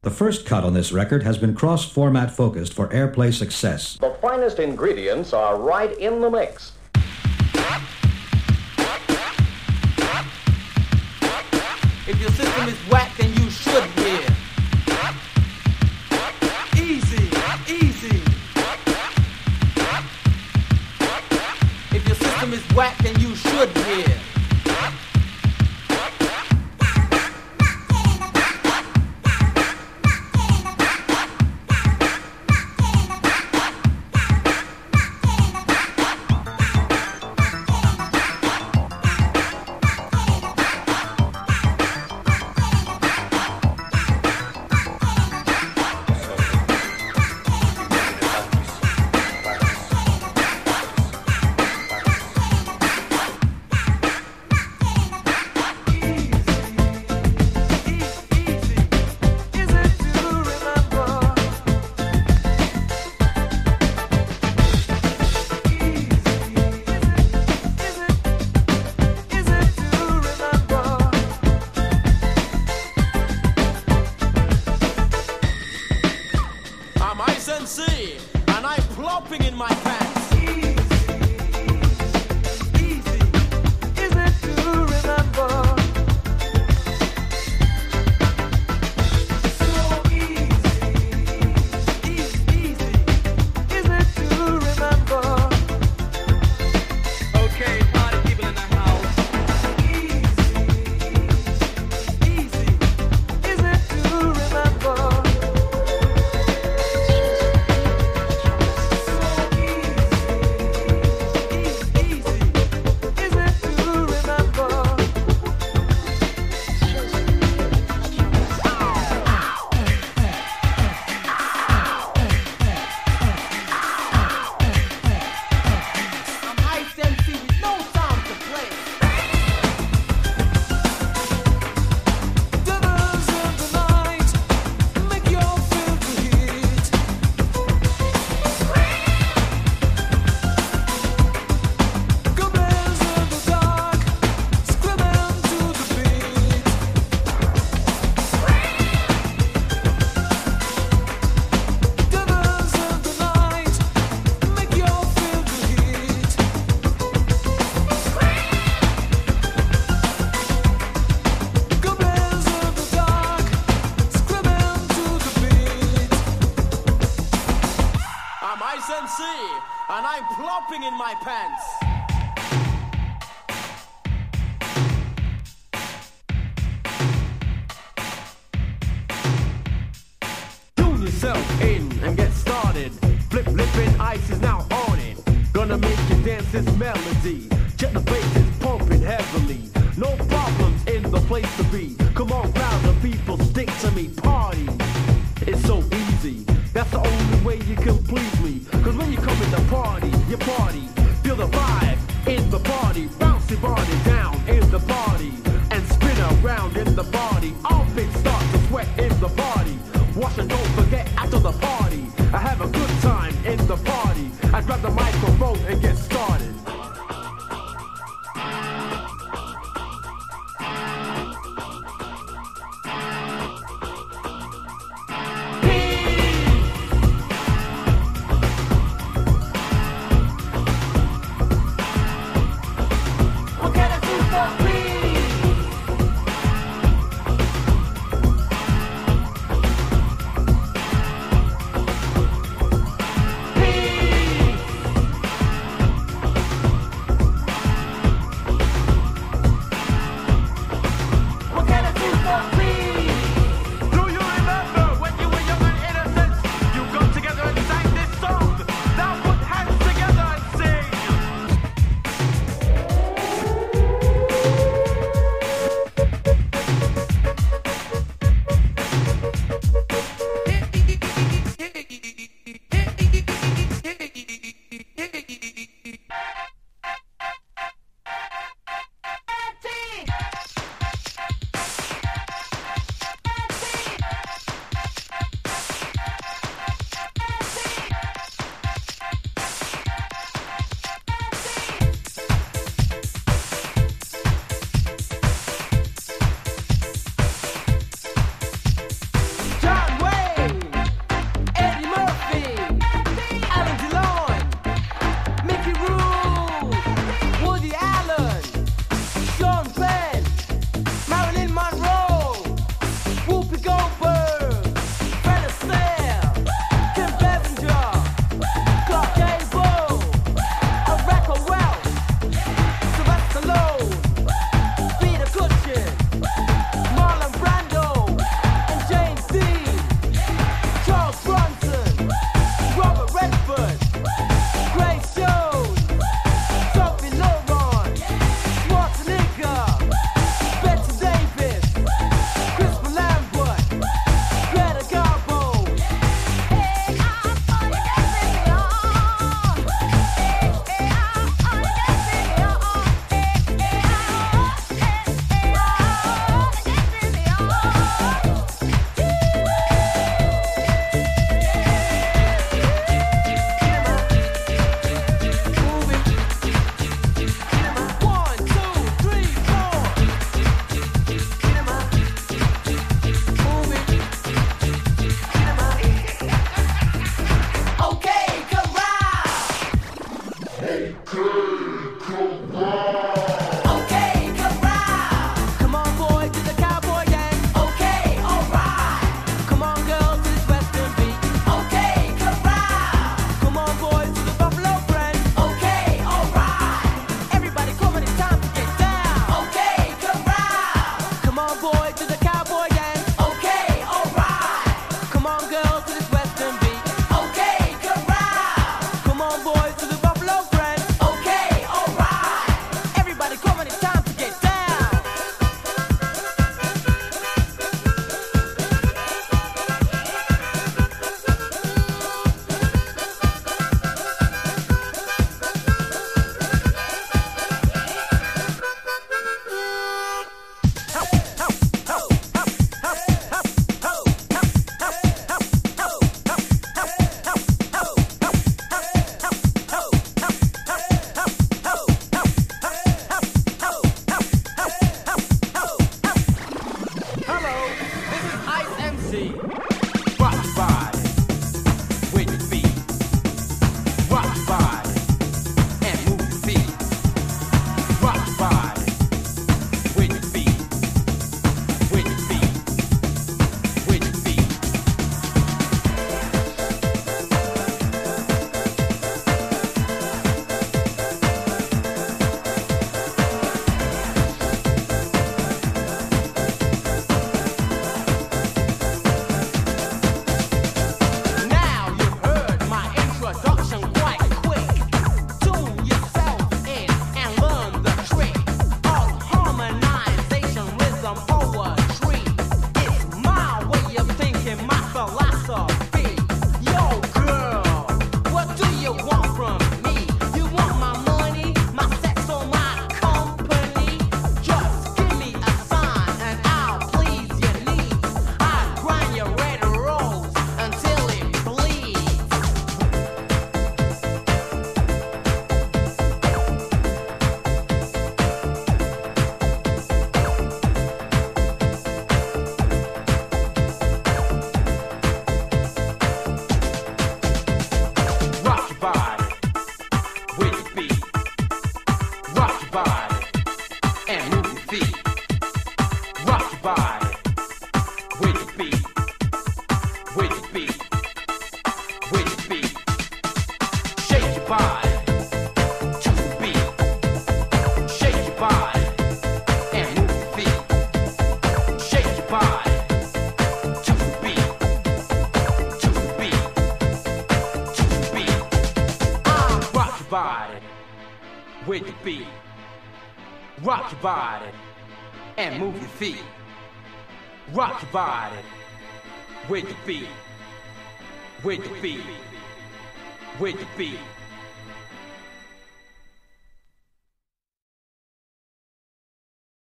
The first cut on this record has been cross-format focused for airplay success. The finest ingredients are right in the mix. If your system is whack, then you should hear. Easy, easy. If your system is whack, then you should hear. And I'm plopping in my pants. Tune yourself in and get started. Flipping ice is now on it. Gonna make you dance this melody. Check the bass is pumping heavily. No problems in the place to be. Come on, crowd of people, stick to me. Party, it's so easy. That's the only way you can please me. Cause when you come in the party, you party. Feel the vibe in the party. Bounce your body down in the party. And spin around in the body. All things start to sweat in the party. Wash and don't forget after the party. I have a good time in the party. I grab the microphone and get started. John see. Rock your body with your feet. Rock your body and move your feet. Rock your body with your feet. With your feet. With your feet. Now you've heard my introduction quite quick. Tune yourself in and learn the trick of harmonization, rhythm, poetry. It's my way of thinking, my philosophy. Yo, girl, what do you want from me? You want my money, my sex, or my company? Just give me a sign and I'll please your needs. I grind your red rose until it bleeds. Rock your body with your feet. Rock your body and move your feet. Rock your body with your feet. With your feet. With your feet. Shake your body to the beat. Shake your body and move your feet. Shake your body to the beat. To the beat. To the beat. Rock your body with the beat. Rock your body and move your feet. Rock your body with the beat. With the beat. With the beat.